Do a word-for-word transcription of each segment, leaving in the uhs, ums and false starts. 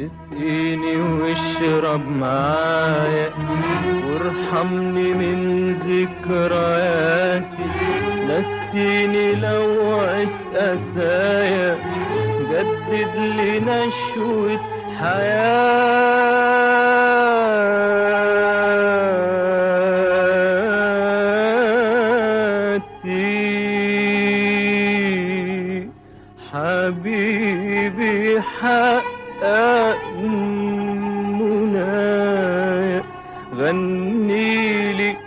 اسقيني واشرب معايا وارحمني من ذكرياتي، نسيني لوعة أسايا، جدد لي نشوة حياتي. حبيبي حقق منايا، غنيلي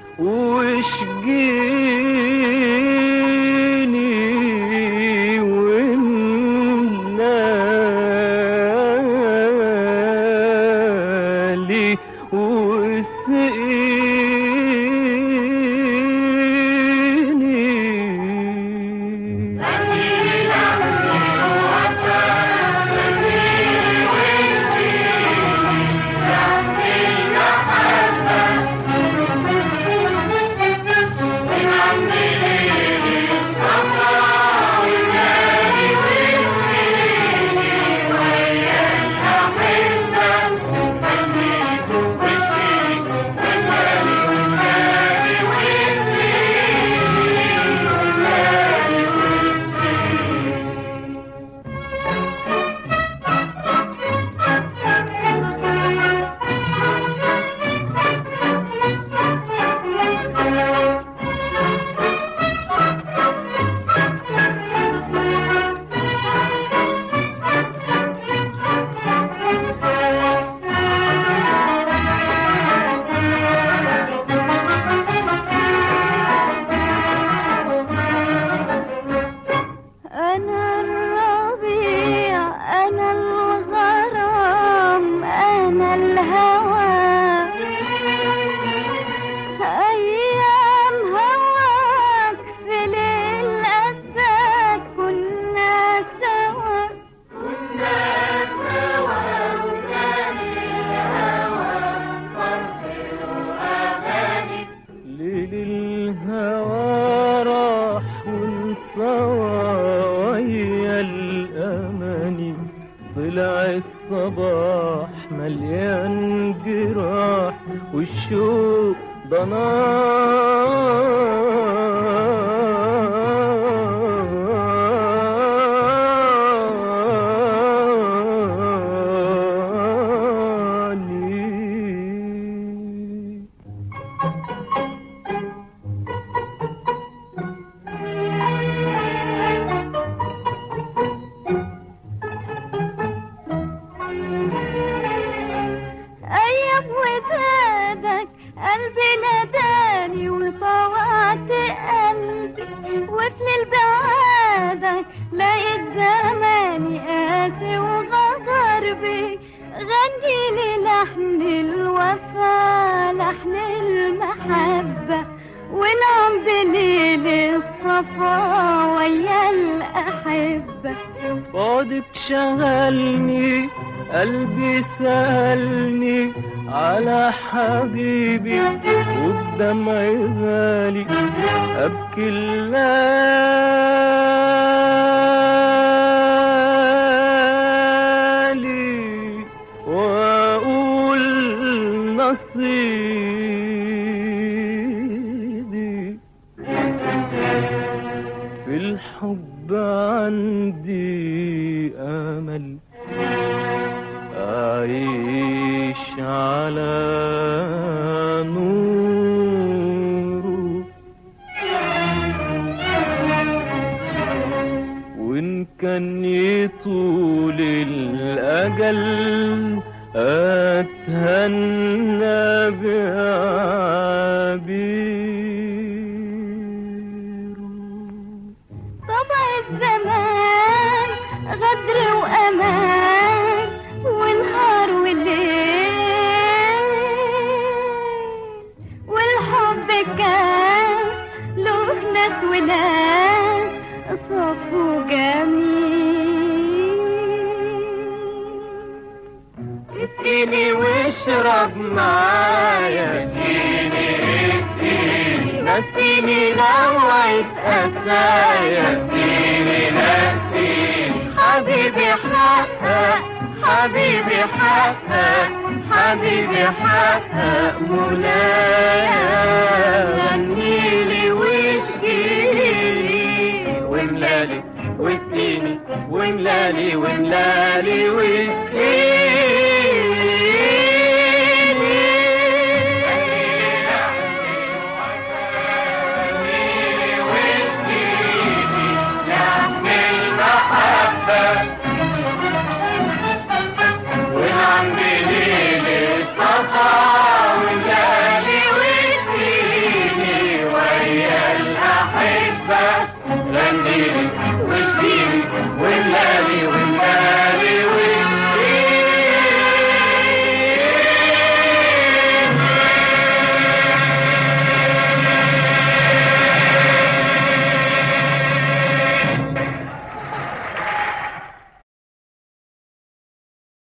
واشجيني وامنالي واسقيني. طلع الصباح مليان جراح والشوق ضناني. قلبي ناداني وطوعت قلبي، وفي البعادك لقيت زماني قاسي وغدر بي. غني لي لحن الوفا لحن المحبة، ونعم بليل الصفا ويا الأحبة. بعدك شغلني قلبي سألني على حبيبي، وبدمع غالي أبكي الليالي وأقول نصيبي في الحب عندي أمل أعيش على نوره، وإن كان يطول الأجل أتهنى بعبيره. طبع الزمان غدر وأمان، ونهار وليل، والحب كان له ناس وناس صف وجميل. اسقيني واشرب معايا، اسقيني اسقيني نسيني لوعة أسايا، اسقيني نسيني حبيبي حقق حبيبي حقق حبيبي حقق منايا غنيلي واشكيلي واملالي واسقيني واملالي واملالي واسقيني غنيلي واشكيلي واملالي